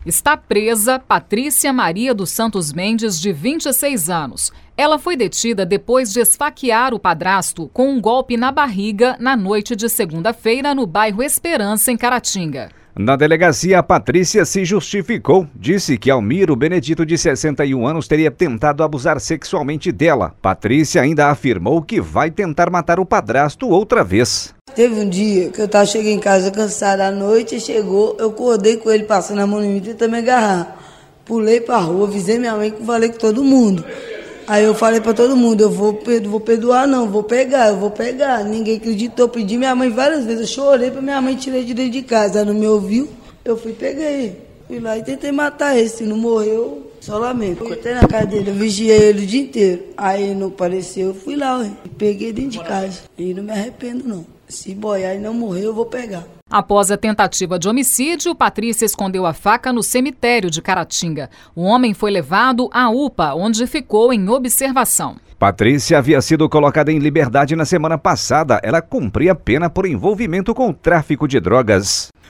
Está presa Patrícia Maria dos Santos Mendes, de 26 anos. Ela foi detida depois de esfaquear o padrasto com um golpe na barriga na noite de segunda-feira no bairro Esperança, em Caratinga. Na delegacia, a Patrícia se justificou. Disse que Almiro Benedito, de 61 anos, teria tentado abusar sexualmente dela. Patrícia ainda afirmou que vai tentar matar o padrasto outra vez. Teve um dia que cheguei em casa cansada à noite, chegou, eu acordei com ele passando a mão em mim, tentando me agarrar. Pulei pra rua, avisei minha mãe, que falei com todo mundo. Aí eu falei pra todo mundo, eu vou perdoar não, eu vou pegar. Ninguém acreditou, pedi minha mãe várias vezes, eu chorei pra minha mãe, tirei de dentro de casa. Ela não me ouviu, eu peguei. Fui lá e tentei matar ele, se não morreu, só lamento. Cortei na casa dele, eu vigiei ele o dia inteiro. Aí ele não apareceu, eu fui lá, peguei dentro de casa. E não me arrependo não. Se boiar e não morrer, eu vou pegar. Após a tentativa de homicídio, Patrícia escondeu a faca no cemitério de Caratinga. O homem foi levado à UPA, onde ficou em observação. Patrícia havia sido colocada em liberdade na semana passada. Ela cumpria pena por envolvimento com o tráfico de drogas.